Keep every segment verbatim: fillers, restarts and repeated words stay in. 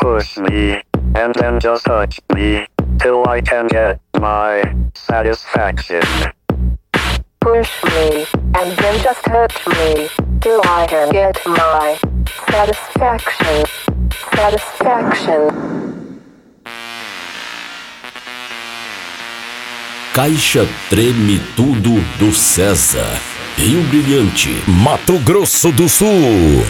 Push me, and then just touch me, till I can get my satisfaction. Push me, and then just touch me, till I can get my satisfaction. Satisfaction. Caixa Treme Tudo do César, Rio Brilhante, Mato Grosso do Sul.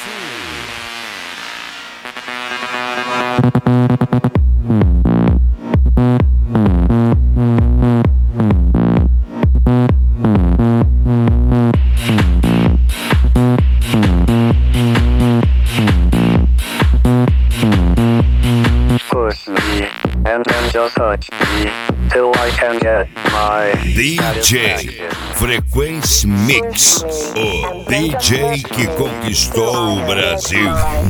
Push me, and then just touch me, till I can get my D J satisfaction. Frequency Mix, o D J que conquistou o Brasil.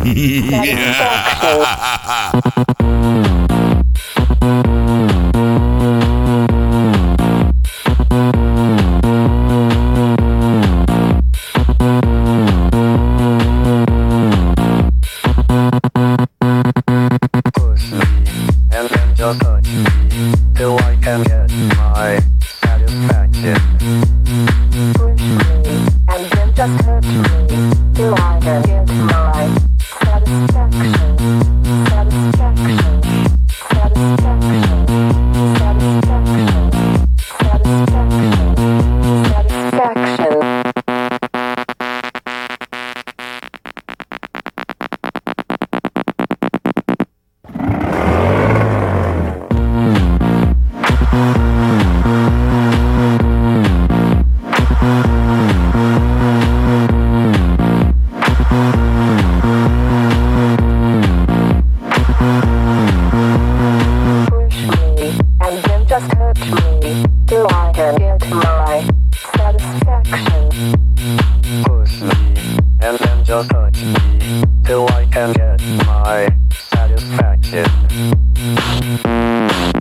Push me, and then just touch me, till I can get my satisfaction. Push me, and then just touch me, till I can get my satisfaction. Satisfaction. Satisfaction. Satisfaction. Satisfaction. Satisfaction. Push me, and then just touch me, till I can get my satisfaction. Push me, and then just touch me, till I can get my satisfaction.